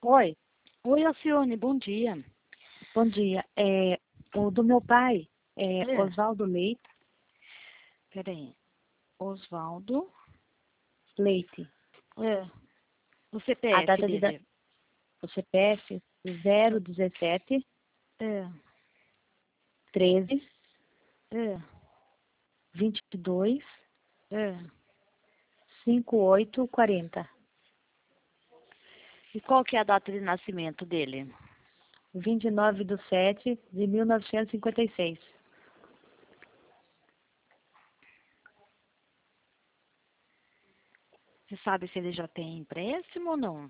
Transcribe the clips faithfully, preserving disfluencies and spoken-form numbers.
Oi, Oi, Alcione, bom dia. bom dia. É, o do meu pai é É, Oswaldo Leite, peraí. Osvaldo. Leite. É, o A C P F data de da- dele. o C P F zero dezessete É, treze é, vinte e dois é. cinquenta e oito quarenta. E qual que é a data de nascimento dele? vinte e nove de sete de mil novecentos e cinquenta e seis. Você sabe se ele já tem empréstimo ou não?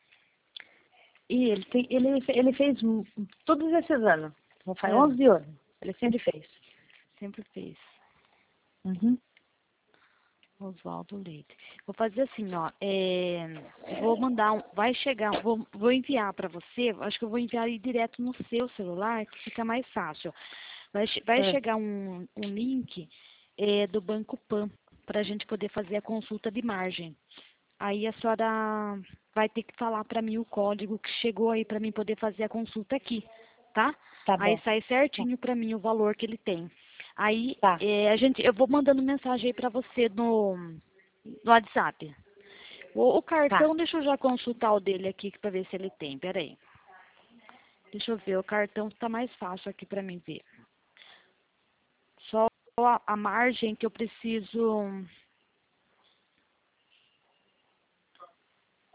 E ele, tem, ele, ele fez m- todos esses anos. Já faz É, onze anos. Ele sempre fez. sempre fez. Uhum. Oswaldo Leite. Vou fazer assim, ó. É, eu vou mandar um. Vai chegar, vou, vou enviar para você. Acho que eu vou enviar aí direto no seu celular, que fica mais fácil. Vai, che- vai É, chegar um, um link é, do Banco Pan para a gente poder fazer a consulta de margem. Aí a senhora vai ter que falar para mim o código que chegou aí para mim poder fazer a consulta aqui, tá? tá Aí bom. sai Tá. certinho para mim o valor que ele tem. Aí Tá. é, a gente, eu vou mandando mensagem aí para você no, no WhatsApp. O, o Tá. cartão, deixa eu já consultar o dele aqui para ver se ele tem. Peraí. Deixa eu ver, o cartão tá mais fácil aqui para mim ver. Só a, a margem que eu preciso.